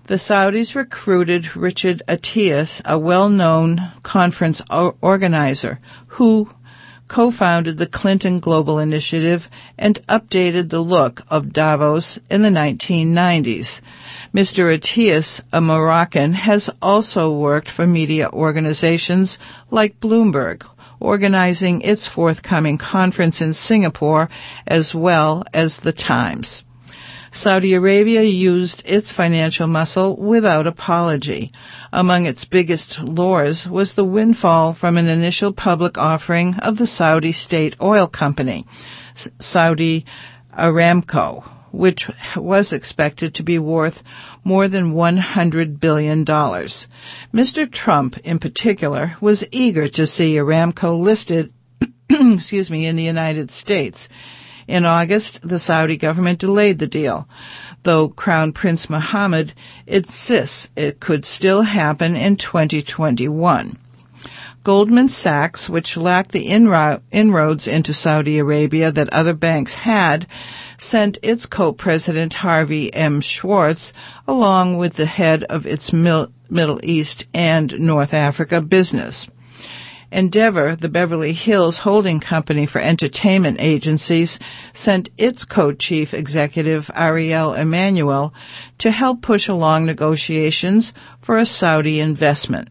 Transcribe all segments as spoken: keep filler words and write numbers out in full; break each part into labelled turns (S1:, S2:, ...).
S1: The Saudis recruited Richard Atias, a well-known conference o- organizer, who co-founded the Clinton Global Initiative and updated the look of Davos in the nineteen nineties. Mister Atias, a Moroccan, has also worked for media organizations like Bloomberg, organizing its forthcoming conference in Singapore, as well as The Times. Saudi Arabia used its financial muscle without apology. Among its biggest lures was the windfall from an initial public offering of the Saudi state oil company, Saudi Aramco, which was expected to be worth more than one hundred billion dollars. Mister Trump, in particular, was eager to see Aramco listed excuse me, in the United States. In August, the Saudi government delayed the deal, though Crown Prince Mohammed insists it could still happen in twenty twenty-one. Goldman Sachs, which lacked the inro- inroads into Saudi Arabia that other banks had, sent its co-president Harvey M. Schwartz along with the head of its Mil- Middle East and North Africa business. Endeavor, the Beverly Hills holding company for entertainment agencies, sent its co-chief executive Ariel Emanuel to help push along negotiations for a Saudi investment.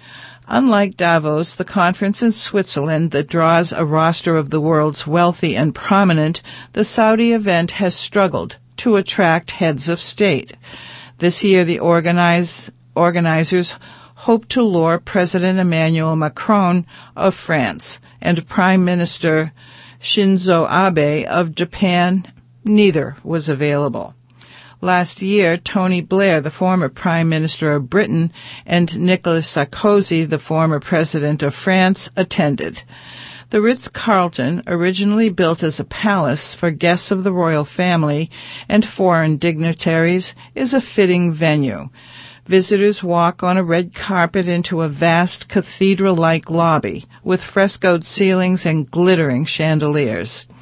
S1: Unlike Davos, the conference in Switzerland that draws a roster of the world's wealthy and prominent, the Saudi event has struggled to attract heads of state. This year, the organize, organizers hope to lure President Emmanuel Macron of France and Prime Minister Shinzo Abe of Japan. Neither was available. Last year, Tony Blair, the former Prime Minister of Britain, and Nicolas Sarkozy, the former President of France, attended. The Ritz-Carlton, originally built as a palace for guests of the royal family and foreign dignitaries, is a fitting venue. Visitors walk on a red carpet into a vast cathedral-like lobby with frescoed ceilings and glittering chandeliers.